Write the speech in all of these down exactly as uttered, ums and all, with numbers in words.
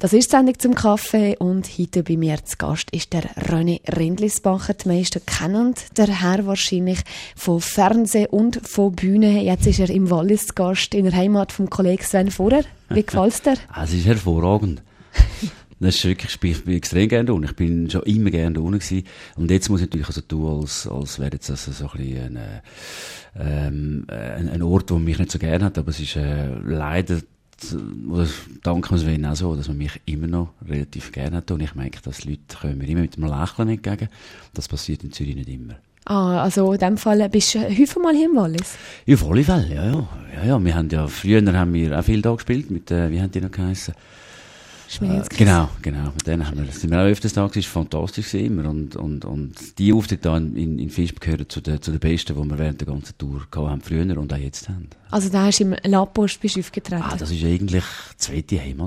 Das ist die Sendung zum Kaffee und heute bei mir zu Gast ist der René Rindlisbacher. Die meisten kennen der Herr wahrscheinlich von Fernsehen und von Bühne. Jetzt ist er im Wallis zu Gast in der Heimat vom Kollegen Sven Vorer. Wie gefällt's dir? Es ist hervorragend. Das ist wirklich, ich bin extrem gerne da unten. Ich bin schon immer gerne da unten gewesen. Und jetzt muss ich natürlich also tun, als, als wäre jetzt das so ein bisschen ein, ähm, ein, ein Ort, der mich nicht so gerne hat. Aber es ist äh, leider, oder dank Sven auch so, dass man mich immer noch relativ gerne hat. Und ich merke, dass die Leute kommen mir immer mit einem Lächeln entgegen. Das passiert in Zürich nicht immer. Ah, also in dem Fall bist du häufig mal hier im Wallis? Ja, auf alle Fälle, ja, ja. ja, ja. Wir haben ja, früher haben wir auch viel da gespielt, mit, äh, wie haben die noch geheissen? Schmierinskis. Äh, genau, genau. Mit denen haben wir, sind wir auch öfters da gewesen, es war fantastisch immer. Und, und, und die Auftritte da in, in, in Fischb gehören zu den, zu den besten, die wir während der ganzen Tour gehabt haben, früher und auch jetzt haben. Also da hast du im Lapost bist du aufgetreten? Ah, das ist eigentlich die zweite Heimat.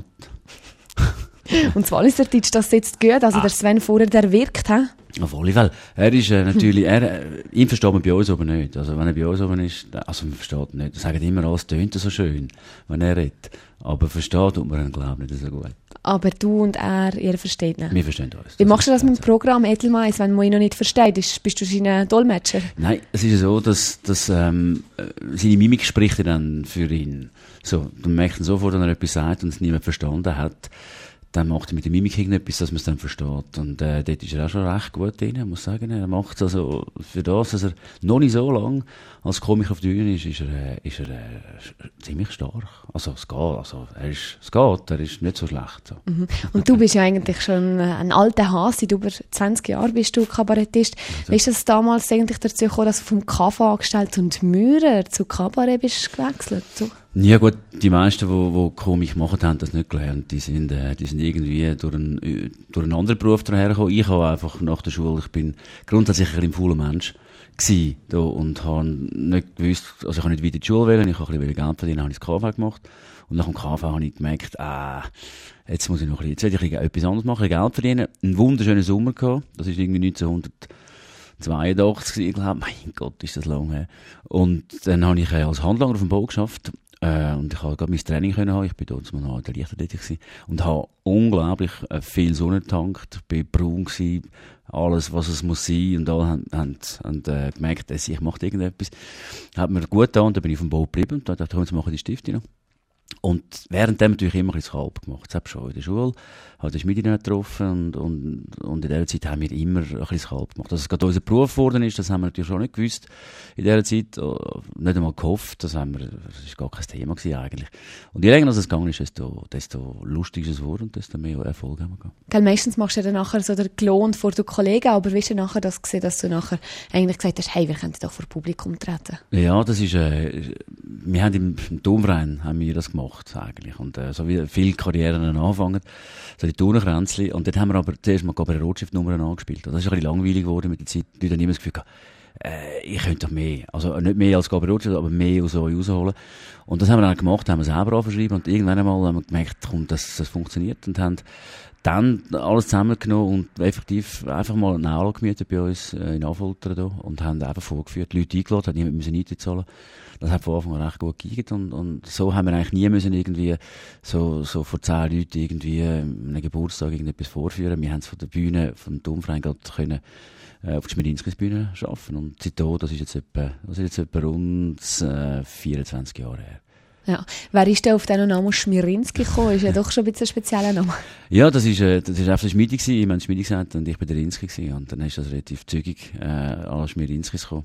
Und das Walliser Deutsch, das sitzt gut. Also ah. der Sven Vorer, der wirkt, hä? Auf alle Fälle. Er ist äh, natürlich, er, äh, ihn versteht man bei uns aber nicht. Also wenn er bei uns oben ist, also man versteht ihn nicht. Er sagt immer, alles tönt so schön, wenn er redet. Aber versteht tut man ihn, glaube ich, nicht so gut. Aber du und er, ihr versteht ihn? Wir verstehen uns. Wie machst du das mit dem Programm Edelmais, wenn man ihn noch nicht versteht? Ist, bist du sein Dolmetscher? Nein, es ist so, dass, dass ähm, seine Mimik spricht dann für ihn. So, du merkst ihn sofort, wenn er etwas sagt und es niemand verstanden hat. Dann macht er mit der Mimik irgendetwas, dass man es dann versteht. Und äh, dort ist er auch schon recht gut drin, muss ich sagen. Er macht es also für das, dass er noch nicht so lange als Komiker auf der Bühne ist, ist er, äh, ist er äh, ziemlich stark. Also es geht, also er ist, es geht, er ist nicht so schlecht. So. Mhm. Und du bist ja eigentlich schon ein alter Hase, seit über zwanzig Jahren bist du Kabarettist. Also. Wie ist das damals eigentlich dazu gekommen, dass du vom K A F angestellt und Maurer zu Kabarett bist gewechselt? So? Ja gut, die meisten, die, die Komik machen, haben das nicht gelernt. Die sind, äh, die sind irgendwie durch einen, durch einen anderen Beruf dahergekommen. Ich habe einfach nach der Schule, ich bin grundsätzlich ein fauler Mensch gewesen, da, und habe nicht gewusst, also ich habe nicht weiter in die Schule wählen, ich habe ein bisschen Geld verdienen, habe ich das K V gemacht. Und nach dem K V habe ich gemerkt, ah, jetzt muss ich noch ein bisschen, jetzt will ich etwas anderes machen, Geld verdienen. Einen wunderschönen Sommer gehabt. Das ist irgendwie neunzehnhundertzweiundachtzig, ich glaube, mein Gott, ist das lang her. Und dann habe ich als Handlanger auf dem Bau geschafft. Äh, und ich habe gerade mein Training können haben. Ich bin dort mal noch in der Leichtathletik gewesen. Und habe unglaublich äh, viel Sonne getankt. Bin braun gewesen. Alles, was es muss sein. Und alle haben, haben, haben äh, gemerkt, dass ich mache irgendetwas. Hat mir gut getan. Und dann bin ich auf dem Bau geblieben. Und dann dachte ich, jetzt mache ich die Stifte noch. Und währenddem natürlich immer ein bisschen Kalb gemacht. Das habe ich schon in der Schule. Habe den Schmiedi getroffen. Und, und, und in dieser Zeit haben wir immer ein bisschen Kalb gemacht. Dass es gerade unser Beruf geworden ist, das haben wir natürlich schon nicht gewusst. In dieser Zeit. Nicht einmal gehofft. Das haben wir, das war gar kein Thema gewesen eigentlich. Und je länger es gegangen ist, desto, desto lustiger ist es geworden und desto mehr Erfolg haben wir gehabt. Gell, meistens machst du dann nachher so den gelohnt vor den Kollegen, aber wie hast du nachher das gesehen, dass du nachher eigentlich gesagt hast, hey, wir könnten doch vor Publikum treten? Ja, das ist, äh, wir haben im, im Domverein haben wir das gemacht, eigentlich. Und, äh, so wie viele Karrieren anfangen. So die Turnkränzli. Und dort haben wir aber zuerst mal Kabarett-Rotstift-Nummern angespielt. Und das ist ein bisschen langweilig geworden mit der Zeit. Die Leute haben immer das Gefühl gehabt, äh, ich könnte doch mehr. Also, nicht mehr als Kabarett-Rotstift, aber mehr aus euch rausholen. Und das haben wir dann gemacht, haben wir selber angeschrieben. Und irgendwann einmal haben wir gemerkt, komm, das, das funktioniert. Und haben dann alles zusammengenommen und effektiv einfach mal eine Aula gemietet bei uns äh, in Affoltern da und haben einfach vorgeführt, die Leute eingeladen, hat niemand müssen Eintritt zahlen. Das hat von Anfang an recht gut gegangen und, und so haben wir eigentlich nie müssen irgendwie so, so vor zehn Leuten irgendwie einen Geburtstag irgendetwas vorführen. Wir haben es von der Bühne, vom Domverein gerade können äh, auf die Schmierinskis-Bühne schaffen und seitdem, das ist jetzt etwa, das ist jetzt etwa rund äh, vierundzwanzig Jahre her. Ja. Wer ist denn auf diesen Namen Schmierinski gekommen? Ist ja doch schon ein bisschen ein spezieller Name. Ja, das ist, äh, das ist einfach der Schmiedi gewesen. Ich meine Schmiedi gesagt und ich bin der Rinski gewesen. Und dann ist das relativ zügig, äh, alle Schmierinskis gekommen.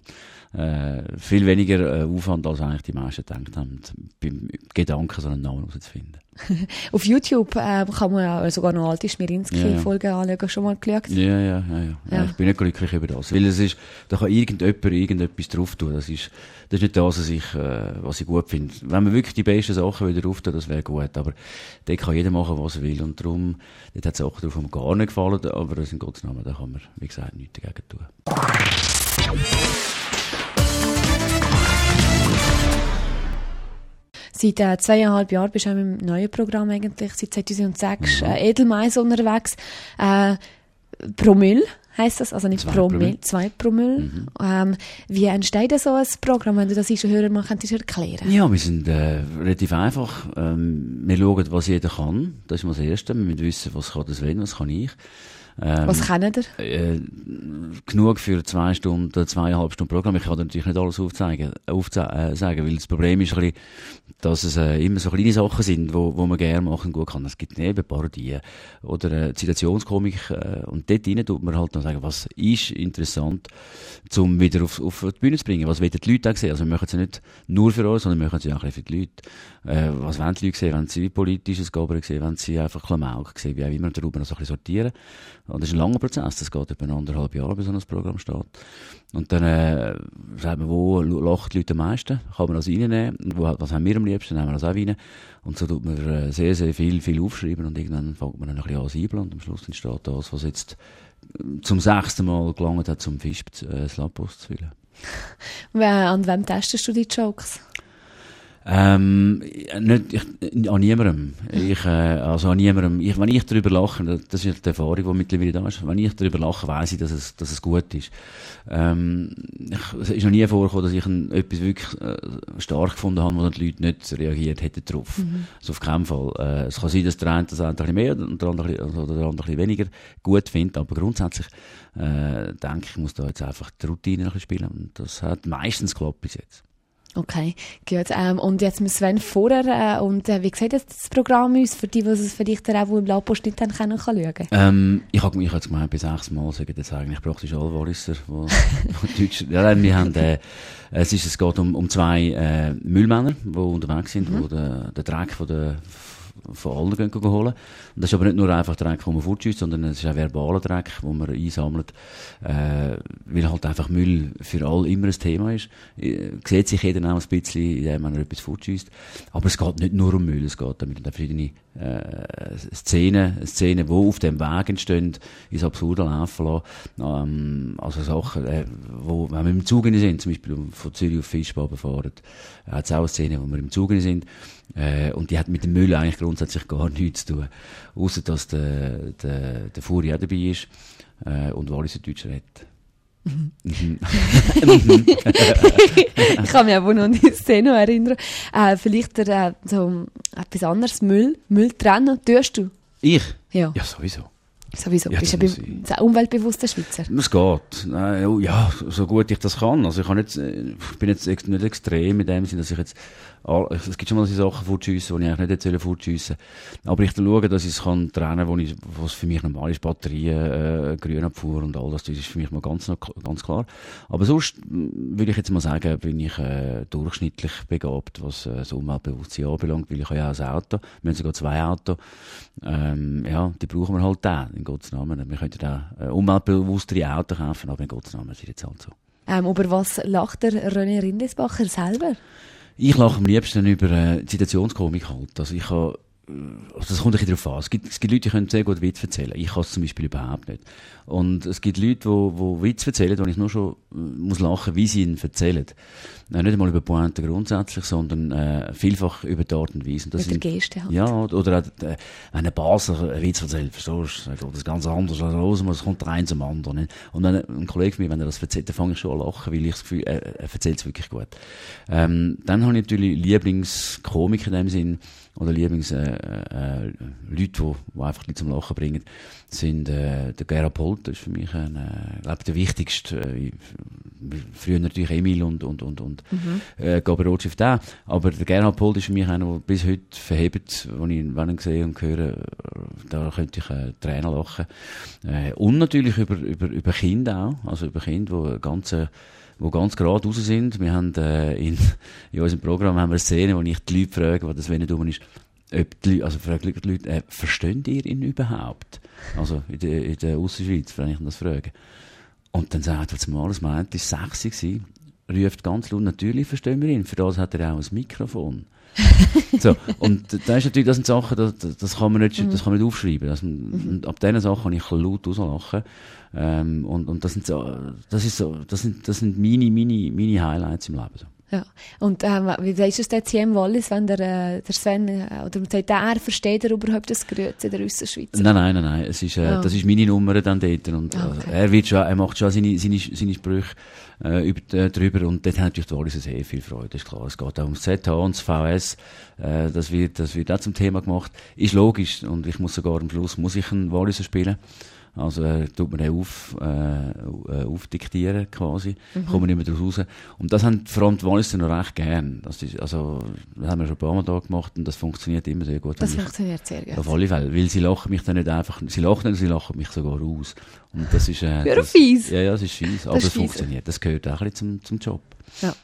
Äh, viel weniger äh, Aufwand, als eigentlich die meisten gedacht haben, beim Gedanken so einen Namen herauszufinden. Auf YouTube äh, kann man ja sogar noch alte Schmierinski-Folgen ja, ja. anschauen. Schon mal geschaut? Ja, ja, ja, ja, ja. Ich bin nicht glücklich über das. Weil es ist, da kann irgendjemand irgendetwas drauf tun. Das ist, das ist nicht das, was ich, äh, was ich gut finde. Wenn man wirklich die besten Sachen wieder drauf tun, das wäre gut. Aber da kann jeder machen, was er will. Und darum, dort hat es Sachen drauf, die mir gar nicht gefallen. Aber das in Gottes Namen, da kann man, wie gesagt, nichts dagegen tun. Seit äh, zweieinhalb Jahren bist du auch im neuen Programm eigentlich, seit zweitausendsechs, äh, Edelmais unterwegs. Äh, Promille heisst das? Also nicht Zwei Promille, Promille. zwei Promille. Mhm. Ähm, wie entsteht so ein Programm, wenn du das unseren Hörern mal könntest erklären? Ja, wir sind äh, relativ einfach. Ähm, wir schauen, was jeder kann. Das ist mal das Erste. Wir müssen wissen, was kann das Sven, was kann ich. Ähm, Was kennt ihr? Äh, genug für zwei Stunden, zweieinhalb Stunden Programm. Ich kann dir natürlich nicht alles aufzeigen, aufzeigen, äh, weil das Problem ist ein bisschen, dass es äh, immer so kleine Sachen sind, wo, wo man gerne machen gut kann. Es gibt eben Parodien oder äh, Zitationskomik äh, und dort rein tut man halt noch sagen, was ist interessant, um wieder auf, auf die Bühne zu bringen. Was wollen die Leute auch sehen? Also wir machen es ja nicht nur für uns, sondern wir machen es ja auch für die Leute. Äh, was wollen die Leute sehen? Wenn sie politisches Gaber sehen, wenn sie einfach Klamauk sehen, wie auch immer, darüber noch so ein bisschen sortieren. Und das ist ein langer Prozess, das geht über anderthalb Jahre, bis so ein Programm steht. Und dann, äh, sagt man, wo lachen die Leute am meisten? Kann man das reinnehmen? Und wo, was haben wir am liebsten? Nehmen wir das auch rein. Und so tut man äh, sehr, sehr viel, viel aufschreiben und irgendwann fängt man dann ein bisschen an zu einblauen und am Schluss entsteht das, was jetzt zum sechsten Mal gelangt hat, zum Fisch äh, das Lappos zu füllen. An wem testest du die Jokes? Ähm, nicht, ich, an niemandem. Ich, äh, also an niemandem. Ich, wenn ich darüber lache, das ist die Erfahrung, die mittlerweile da ist, wenn ich darüber lache, weiss ich, dass es, dass es gut ist. Ähm, ich, es ist noch nie vorgekommen, dass ich ein, etwas wirklich äh, stark gefunden habe, wo die Leute nicht reagiert hätten drauf. Mhm. Also auf keinen Fall. Äh, es kann sein, dass der eine das ein bisschen mehr und der andere, oder der andere ein bisschen weniger gut findet, aber grundsätzlich äh, denke ich, muss da jetzt einfach die Routine ein bisschen spielen und das hat meistens geklappt bis jetzt. Okay, gut. Ähm, und jetzt müssen Sven vorher, äh, und äh, wie sieht das, das Programm aus, für die, die es vielleicht auch im Lapost nicht haben können, kann schauen? Ähm, ich habe ich jetzt gemeint, bis sechs Mal sagen jetzt eigentlich praktisch alle Walliser, wo, wo Deutsch, ja, wir haben, äh, es ist, es geht um, um zwei, äh, Müllmänner, die unterwegs sind, mhm. die den, den Dreck von der, von allen gehen, gehen holen. Und das ist aber nicht nur einfach Dreck, den man fortschießt, sondern es ist auch verbaler Dreck, den man einsammelt, äh, weil halt einfach Müll für alle immer ein Thema ist. Äh, sieht sich jeder auch ein bisschen, indem man etwas fortschießt. Aber es geht nicht nur um Müll, es geht damit um verschiedene äh, Szenen, Szenen, die auf dem Weg entstehen, ins Absurde laufen lassen. Ähm, also Sachen, äh, wo, wenn wir im Zug sind, zum Beispiel von Zürich auf Fischbaben fahren, hat es auch eine Szene, wo wir im Zug sind. Äh, und die hat mit dem Müll eigentlich grundsätzlich gar nichts zu tun. Ausser, dass der, der, der Furi auch dabei ist, äh, und Walliser Deutsch redet. Mhm. Ich kann mich aber noch an die Szene erinnern. Äh, vielleicht der, äh, so etwas anderes, Müll, Müll trennen, tust du? Ich? Ja. Ja, sowieso. Sowieso. Ja, bist du ein umweltbewusster Schweizer? Es geht. Ja, so gut ich das kann. Also ich, kann nicht, ich bin jetzt nicht extrem in dem Sinne, dass ich jetzt, es gibt schon mal so Sachen fortschiessen, die ich eigentlich nicht hätte fortschiessen sollen. Aber ich schaue, dass ich es kann trennen, wo ich, was für mich normal ist, Batterien, äh, Grünabfuhr und all das, das ist für mich mal ganz, ganz klar. Aber sonst würde ich jetzt mal sagen, bin ich äh, durchschnittlich begabt, was äh, das Umweltbewusstsein anbelangt, weil ich habe ja auch ein Auto. Wir haben sogar zwei Autos. Ähm, ja, die brauchen wir halt da, in Gottes Namen. Wir könnten da äh, umweltbewusstere Autos kaufen, aber in Gottes Namen ist jetzt halt so. Ähm, über was lacht der René Rindlisbacher selber? Ich lache am liebsten über äh, Zitationskomik halt. Also ich habe, also das kommt ein bisschen drauf an. Es gibt, es gibt Leute, die können sehr gut Witz erzählen. Ich kann es zum Beispiel überhaupt nicht. Und es gibt Leute, die, die Witz erzählen, wo ich nur schon äh, muss lachen, wie sie ihn erzählen. Äh, nicht einmal über Pointe grundsätzlich, sondern äh, vielfach über die Art und Weise. Und das mit der sind, Geste halt. Ja, oder auch, äh, wenn ein Basler einen Witz erzählt, verstehst du, dann geht das ganz anders los, es kommt der eine zum anderen. Nicht? Und wenn ein Kollege von mir, wenn er das erzählt, dann fange ich schon an lachen, weil ich das Gefühl, er, er erzählt es wirklich gut. Ähm, dann habe ich natürlich Lieblingskomik in dem Sinn, oder Lieblings äh, äh, Leute, die, die einfach die zum Lachen bringen, sind äh, der Gerhard Polt, das ist für mich ein, äh, glaube der wichtigste. Äh, früher natürlich Emil und und und und mhm. äh, Gabriel Rotschiff da, aber der Gerhard Polt ist für mich einer, der bis heute verhebt, wenn ich wenn ich sehe und höre, da könnte ich äh, Tränen lachen. Äh, und natürlich über über über Kinder auch, also über Kinder, die ganz äh, die ganz gerade raus sind. Wir haben äh, in, in unserem Programm haben wir eine Szene, wo ich die Leute frage, was das wenn dumm ist, ob die Leute, also frage die Leute, äh, versteht ihr ihn überhaupt? Also in der, in der Ausserschweiz, wenn ich das frage. Und dann sagt er zum Mal, das meint, ist sexy gewesen, ruft ganz laut, natürlich verstehen wir ihn, für das hat er auch ein Mikrofon. So, und da ist natürlich, das sind Sachen, das, das kann man nicht, das kann man nicht aufschreiben. Das, und ab diesen Sachen kann ich laut rauslachen. Ähm, und, und das sind so, das ist so, das sind, das sind meine, meine, meine Highlights im Leben. So. Ja. Und ähm, wie weisst du es jetzt hier im Wallis, wenn der, äh, der Sven, äh, oder sagt der, er versteht er überhaupt das Grüezi der Ausserschweizer? Nein, nein, nein, nein. Es ist, äh, ja. Das ist meine Nummer dann dort. Und, okay. äh, er, wird schon, er macht schon seine, seine, seine Sprüche äh, über, äh, drüber und dort hat natürlich die Wallis sehr viel Freude, das ist klar. Es geht auch ums Z H und das V S, äh, das, wird, das wird auch zum Thema gemacht. Ist logisch und ich muss sogar am Schluss muss ich einen Walliser spielen. Also äh, tut man den auf, äh, aufdiktieren quasi, mhm. kommen nicht mehr daraus raus. Und das haben vor allem die Walliser noch recht gern. Das ist, also, das haben wir schon ein paar Mal da gemacht und das funktioniert immer sehr gut. Das funktioniert sehr gut. Auf alle Fälle, weil sie lachen mich dann nicht einfach, sie lachen nicht, sie lachen mich sogar aus. Und das ist, äh, ja, das, fies. Ja, ja, das ist fies, aber es funktioniert. Das gehört auch ein bisschen zum, zum Job. Ja.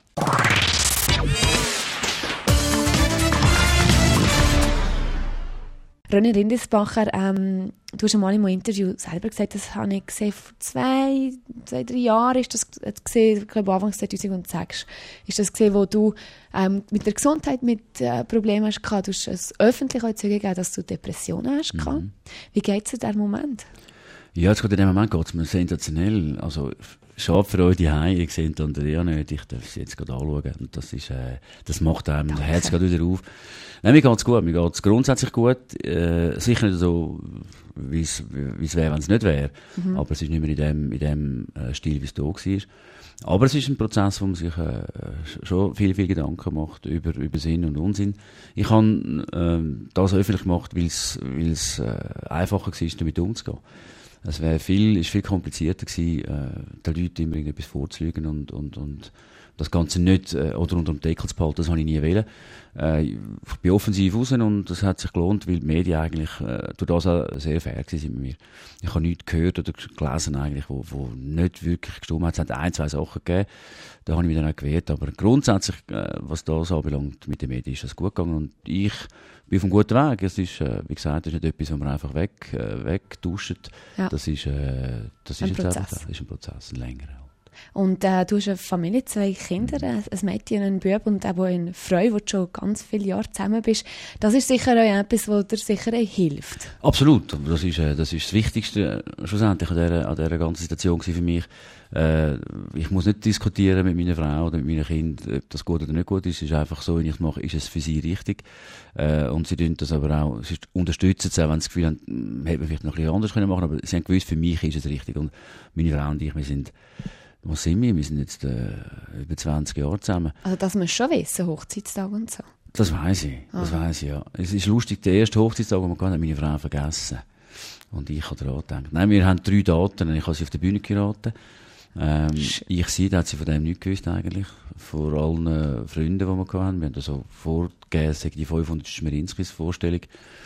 René Rindlisbacher, ähm, du hast einmal in einem Interview selber gesagt, das habe ich gesehen, vor zwei, zwei, drei Jahren ist das gesehen, ich glaube Anfang zweitausendsechs, ist das gesehen, wo du ähm, mit der Gesundheit mit äh, Problemen hast gehabt. Du hast es öffentlich auch zugegeben, dass du Depressionen hast gehabt. Mhm. Wie geht es in diesem Moment? Ja, jetzt gerade in dem Moment geht es mir sensationell. Also, schade für euch die Hause, ihr seht Andrea nicht, ich darf sie jetzt gerade anschauen. Und das ist, äh, das macht einem das Herz gerade wieder auf. Nein, mir geht's gut, mir geht's grundsätzlich gut. Äh, sicher nicht so, wie es wäre, wenn es nicht wäre. Mhm. Aber es ist nicht mehr in dem, in dem äh, Stil, wie es da war. Aber es ist ein Prozess, wo man sich äh, schon viel, viel Gedanken macht über, über Sinn und Unsinn. Ich habe äh, das öffentlich gemacht, weil es äh, einfacher war, damit umzugehen. Es wäre viel, ist viel komplizierter gewesen, äh, den Leuten immer irgendetwas vorzulügen und, und, und das Ganze nicht äh, oder unter dem Deckel zu behalten, das habe ich nie wollen. Äh, ich bin offensiv raus und das hat sich gelohnt, weil die Medien eigentlich äh, durch das auch sehr fair sind mit mir. Ich habe nichts gehört oder gelesen, eigentlich, wo, wo nicht wirklich gestimmt hat. Es hat ein, zwei Sachen gegeben, da habe ich mich dann auch gewehrt. Aber grundsätzlich, äh, was das anbelangt mit den Medien, ist das gut gegangen und ich bin auf einem guten Weg. Es ist, äh, wie gesagt, das ist nicht etwas, was man einfach weg, äh, wegduscht. Ja. Das ist, äh, das ein ist Prozess. Einfach, das ist ein Prozess, ein längerer. Und äh, du hast eine Familie, zwei Kinder, ein Mädchen und einen Bub und auch eine Frau, wo du schon ganz viele Jahre zusammen bist. Das ist sicher auch etwas, was dir sicher hilft. Absolut. Das ist, äh, das ist das Wichtigste äh, schlussendlich an dieser, an dieser ganzen Situation für mich. Äh, ich muss nicht diskutieren mit meiner Frau oder mit meinen Kindern, ob das gut oder nicht gut ist. Es ist einfach so, wenn ich es mache, ist es für sie richtig. Äh, und sie tun das aber auch, sie unterstützen es auch, wenn sie das Gefühl haben, hätte man vielleicht noch ein bisschen anders können machen, aber sie haben gewusst, für mich ist es richtig. Und meine Frau und ich, wir sind, wo sind wir? Wir sind jetzt äh, über zwanzig Jahre zusammen. Also das musst du schon wissen, Hochzeitstag und so. Das weiss ich, das ah. weiss ich, ja. Es ist lustig, der erste Hochzeitstag, den wir hatten, hat meine Frau vergessen. Und ich habe daran gedacht. Nein, wir haben drei Daten, ich habe sie auf der Bühne geheiratet. Ähm, ich sie, da hat sie von dem nichts gewusst eigentlich. Vor allen äh, Freunden, die wir hatten. Wir haben also vorgegeben, sagen die fünfhundert Schmerinskis-Vorstellung.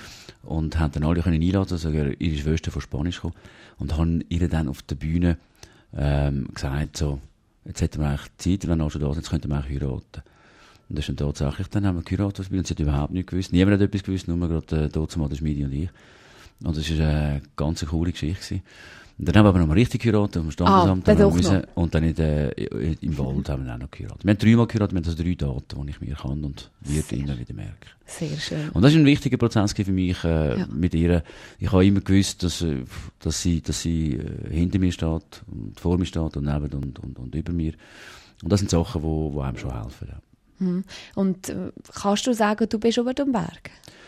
Und haben dann alle können einladen, also ihre Schwester von Spanisch kommen. Und haben ihr dann auf der Bühne ähm, gesagt, so, jetzt hätten wir eigentlich Zeit, wenn wir schon da sind, jetzt könnten wir eigentlich heiraten. Und das ist dann tatsächlich, dann haben wir geheiratet, und sie hat überhaupt nichts gewusst. Niemand hat etwas gewusst, nur gerade äh, dort mal der Schmiedi und ich. Und das war eine ganz coole Geschichte gewesen. Und dann haben wir aber noch mal richtig geheiratet, am Standesamt. Ah, müssen, und dann in der, im Wald haben wir auch noch geheiratet. Wir haben dreimal geheiratet, wir haben also drei Daten, die ich mir kann und wird immer wieder merken. Sehr schön. Und das ist ein wichtiger Prozess für mich, äh, ja. mit ihr. Ich habe immer gewusst, dass, dass sie, dass sie äh, hinter mir steht und vor mir steht und neben und, und, und über mir. Und das sind Sachen, die wo, wo einem schon helfen. Ja. Mhm. Und äh, kannst du sagen, du bist über dem Berg?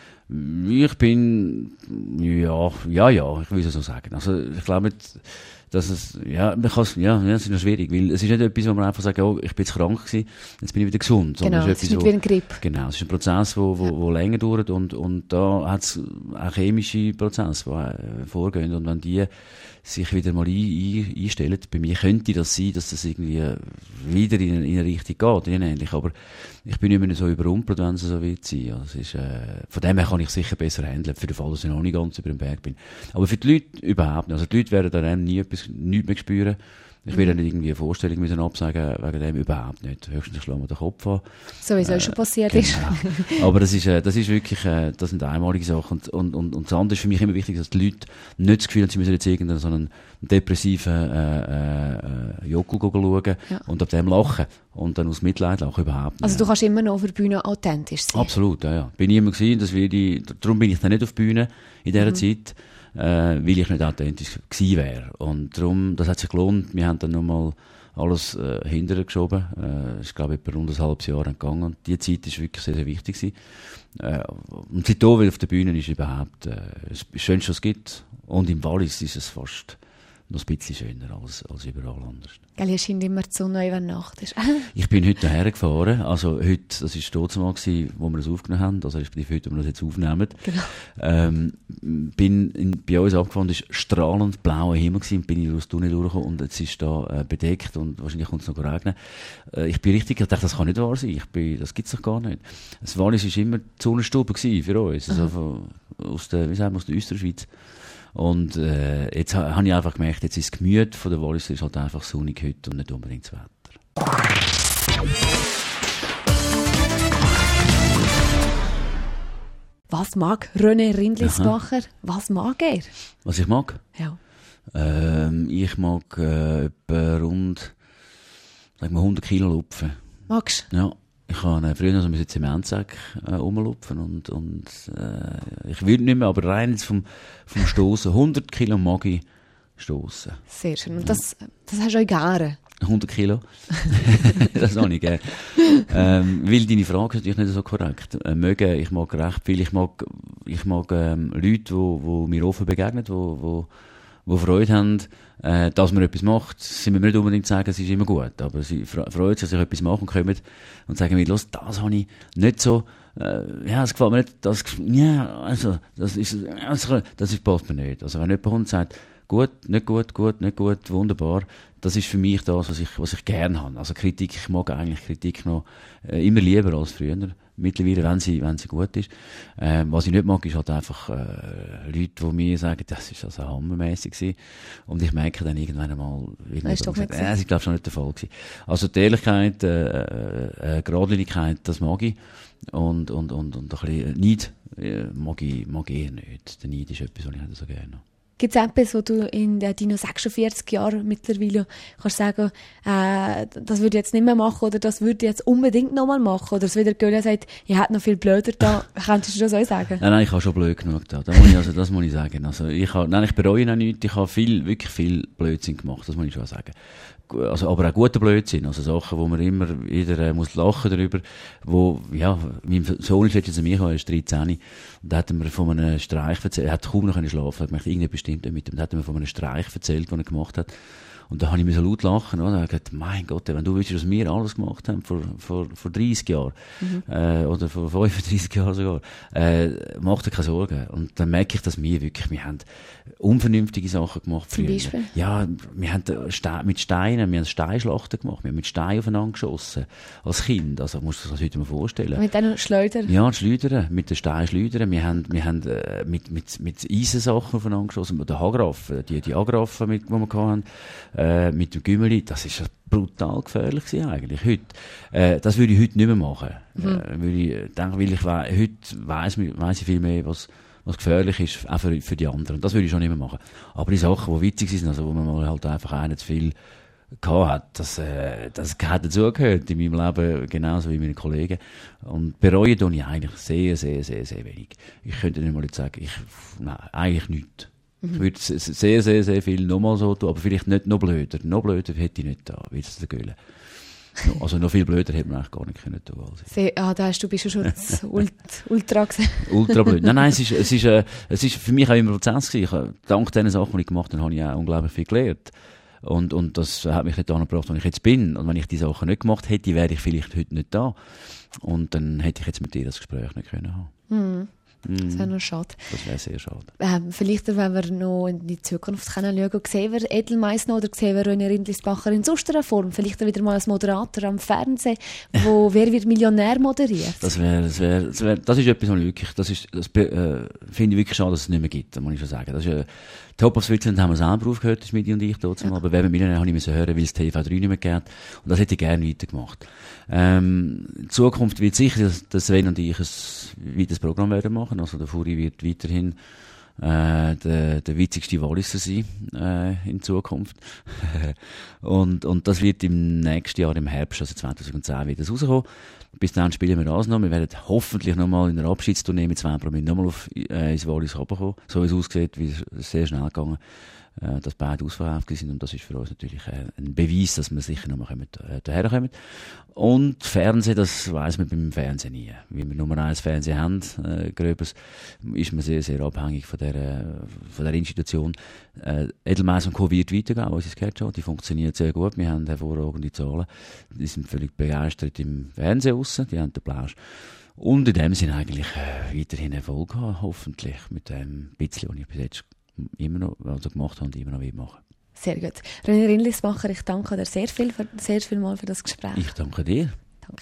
Ich bin, ja, ja, ja, ich will es so sagen. Also, ich glaube, dass es, ja, man kann es, ja, ja, es ist noch schwierig, weil es ist nicht etwas, wo man einfach sagt, oh, ich bin jetzt krank gewesen, jetzt bin ich wieder gesund. Genau, es ist, es ist nicht wie ein Grip. Genau, es ist ein Prozess, wo, wo, ja. wo länger dauert und, und da hat es auch chemische Prozesse, die äh, vorgehen und wenn die sich wieder mal ein, ein, einstellen, bei mir könnte das sein, dass das irgendwie wieder in, in eine Richtung geht, in ähnlich, aber ich bin nicht mehr so überrumpelt, wenn es so wird sein. Also es ist, äh, von dem her kann ich sicher besser handeln, für den Fall, dass ich noch nicht ganz über den Berg bin. Aber für die Leute überhaupt nicht. Also die Leute werden dann nie etwas, nichts mehr spüren. Ich will ja nicht irgendwie eine Vorstellung müssen absagen, wegen dem überhaupt nicht. Höchstens schlagen wir den Kopf an. So wie es äh, auch schon passiert genau. ist. Aber das ist, äh, das ist wirklich, äh, das sind einmalige Sachen. Und, und, und, und das andere ist für mich immer wichtig, dass die Leute nicht das Gefühl haben, sie müssen jetzt irgendeinen so einen depressiven, äh, äh, Jockel schauen ja. und ab dem lachen. Und dann aus Mitleid lachen überhaupt nicht. Also du kannst immer noch auf der Bühne authentisch sein? Absolut, ja, ja. Bin ich immer gewesen, das will ich, darum bin ich dann nicht auf der Bühne in dieser mhm. Zeit. Äh, weil ich nicht authentisch gewesen wäre. Und darum, das hat sich gelohnt. Wir haben dann nochmal alles äh, hinterher geschoben. Äh, ist, glaube ich, etwa rund ein halbes Jahr gegangen. Und die Zeit ist wirklich sehr, sehr wichtig gewesen. Äh, und seitdem wieder auf der Bühne ist überhaupt äh, das Schönste, was es gibt. Und im Wallis ist es fast noch ein bisschen schöner als, als überall anders. Gell, ihr scheint immer so neu, wenn Nacht ist. Ich bin heute hierher gefahren. Also heute, das war dort mal, gewesen, wo wir das aufgenommen haben. Also respektive heute, wo wir das jetzt aufnehmen. Genau. Ähm, bin in, bei uns abgefahren, es war strahlend blauer Himmel gewesen, bin ich aus dem Tunnel durchgekommen und jetzt ist da äh, bedeckt und wahrscheinlich kommt es noch regnen. Äh, ich bin richtig, ich dachte, das kann nicht wahr sein. Ich bin, das gibt's doch gar nicht. Das Wallis war immer die Sonnenstube gewesen für uns. Also von, aus der, wie sagen wir, aus der Österreichschweiz. Und äh, jetzt ha, habe ich einfach gemerkt, jetzt ist das Gemüt von der Wallis ist halt einfach sonnig heute und nicht unbedingt das Wetter. Was mag René Rindlisbacher? Aha. Was mag er? Was ich mag? Ja. Ähm, ich mag äh, etwa rund sagen wir hundert Kilo lupfen. Magst du? Ja. Ich habe äh, früher so einen Zementsack äh, rumlupfen und, und äh, ich will nicht mehr, aber rein jetzt vom, vom Stossen. hundert Kilo mag ich stossen. Sehr schön. Und das, das hast du auch gerne? hundert Kilo? Das habe ich gerne. ähm, weil deine Frage ist natürlich nicht so korrekt. Äh, mögen, ich mag recht viel. Ich mag, ich mag ähm, Leute, die mir offen begegnen, die wo, wo Freude haben, äh, dass man etwas macht. Sie müssen mir nicht unbedingt sagen, es ist immer gut, aber sie freuen sich, dass ich etwas mache und kommen und sagen mir, los, das habe ich nicht so, äh, ja, das gefällt mir nicht, das, ja, also, das ist, das, das ist, passt mir nicht. Also, wenn jemand kommt und sagt, gut, nicht gut, gut, nicht gut, wunderbar, das ist für mich das, was ich, was ich gerne habe. Also Kritik, ich mag eigentlich Kritik noch äh, immer lieber als früher. Mittlerweile, wenn sie, wenn sie gut ist. Ähm, was ich nicht mag, ist halt einfach äh, Leute, die mir sagen, das ist also hammermässig gewesen. Und ich merke dann irgendwann einmal, das ist doch nicht äh, das ist, glaube ich, schon nicht der Fall gewesen. Also die Ehrlichkeit, äh, äh, Geradlinigkeit, das mag ich. Und, und, und, und ein bisschen Neid äh, mag ich, mag ich eher nicht. Der Neid ist etwas, was ich nicht so gerne habe. Gibt es etwas, wo du in deinen sechsundvierzig Jahren mittlerweile kannst sagen, äh, das würde ich jetzt nicht mehr machen oder das würde ich jetzt unbedingt noch mal machen? Oder es wieder Göller sagt, ich hätte noch viel blöder da. Könntest du das auch sagen? Nein, nein, ich habe schon blöd genug da. Das muss ich, also, das muss ich sagen. Also, ich habe, nein, ich bereue auch nichts. Ich habe viel, wirklich viel Blödsinn gemacht. Das muss ich schon sagen. Also, aber auch guter Blödsinn. Also Sachen, wo man immer wieder äh, muss lachen darüber. Wo, ja, mein Sohn ist letztens zu mir gekommen, er ist dreizehn. Und da hat er mir von einem Streich erzählt. Er hat kaum noch schlafen können. Er hat irgendetwas bestimmt mit dem. Da hat er mir von einem Streich erzählt, den er gemacht hat. Und da habe ich mir so laut lachen, oder? Ich dachte, mein Gott, wenn du wüsstest, was wir alles gemacht haben vor, vor, vor dreißig Jahren, mhm. äh, oder vor fünfunddreißig Jahren sogar, äh, mach dir keine Sorgen. Und dann merke ich, dass wir wirklich, wir haben unvernünftige Sachen gemacht. Zum Beispiel? Ja, wir haben Ste- mit Steinen, wir haben Steinschlachten gemacht, wir haben mit Steinen aufeinander geschossen, als Kind. Also, musst du dir das heute mal vorstellen. Mit denen Schleudern? Ja, Schleudern, mit den Steinschleudern. Wir haben, wir haben, äh, mit, mit, mit Eisensachen aufeinander geschossen, mit den Hagraffen, die, die Agraffen, mit, die wir hatten. Äh, mit dem Gümmeli, das ist ja brutal gefährlich gewesen, eigentlich, heute. Äh, das würde ich heute nicht mehr machen. Mhm. Äh, würde ich denken, weil ich we- heute weiss, weiss ich viel mehr, was, was gefährlich ist, auch für, für die anderen. Das würde ich schon nicht mehr machen. Aber die Sachen, die witzig sind, also wo man mal halt einfach einen zu viel gehabt hat, das, äh, das hat dazugehört in meinem Leben, genauso wie meine Kollegen. Und bereuen tue ich eigentlich sehr, sehr, sehr, sehr wenig. Ich könnte nicht mal jetzt sagen, ich, nein, eigentlich nichts. Ich würde sehr, sehr, sehr viel nochmal so tun, aber vielleicht nicht noch blöder. Noch blöder hätte ich nicht da, wie es der Göhle. Also noch viel blöder hätte man eigentlich gar nicht können tun. Also. Sehr, ah, da hast du bist schon ult, ultra gesehen. Ultra blöd. Nein, nein, es ist, es ist, äh, es ist für mich auch immer ein Prozess gewesen. Ich, dank den Sachen, die ich gemacht habe, habe ich auch unglaublich viel gelernt. Und, und das hat mich nicht dahin gebracht, wo ich jetzt bin. Und wenn ich die Sachen nicht gemacht hätte, wäre ich vielleicht heute nicht da. Und dann hätte ich jetzt mit dir das Gespräch nicht können haben. Mhm. Das wäre noch schade. Das wäre sehr schade. Ähm, vielleicht, wenn wir noch in die Zukunft können schauen, sehen wir Edelmeiss noch oder sehen wir René Rindlisbacher in sonst einer Form? Vielleicht wieder mal als Moderator am Fernsehen, wo «Wer wird Millionär» moderiert? Das wäre, das wäre, das wäre, das ist etwas, was ich wirklich, das ist, das äh, finde ich wirklich schade, dass es nicht mehr gibt, das muss ich schon sagen. Das ist, äh, Top of Switzerland haben wir selber aufgehört, das Midi und ich dort ja. Aber «Wer wird Millionär» habe ich müssen hören, weil es T V drei nicht mehr gibt. Und das hätte ich gerne weitergemacht. Ähm, in Zukunft wird sicher, dass Sven und ich ein weiteres Programm werden machen. Also der Furi wird weiterhin äh, der, der witzigste Walliser sein äh, in Zukunft. und, und das wird im nächsten Jahr, im Herbst, also zweitausendzehn, wieder rauskommen. Bis dann spielen wir das noch. Wir werden hoffentlich nochmal in einer Abschiedstournee mit zwei Promille nochmal auf, äh, ins Wallis runterkommen. So wie es aussieht, wie es sehr schnell gegangen, äh, dass beide ausverkauft sind. Und das ist für uns natürlich äh, ein Beweis, dass wir sicher nochmal äh, daherkommen. Und Fernsehen, das weiss man beim Fernsehen nie. Wie wir Nummer eins Fernsehen haben, äh, gröbers, ist man sehr, sehr abhängig von der, von der Institution. Äh, Edelmeiss und Co. wird weitergehen, unsere Sketchshow. Die funktioniert sehr gut. Wir haben hervorragende Zahlen. Die sind völlig begeistert im Fernsehen aussen. Die haben den Plausch. Und in dem sind eigentlich äh, weiterhin Erfolg haben, hoffentlich, mit dem bisschen, was ich bis jetzt immer noch also gemacht habe und immer noch will machen. Sehr gut. René Rindlisbacher, ich danke dir sehr viel, sehr viel mal für das Gespräch. Ich danke dir.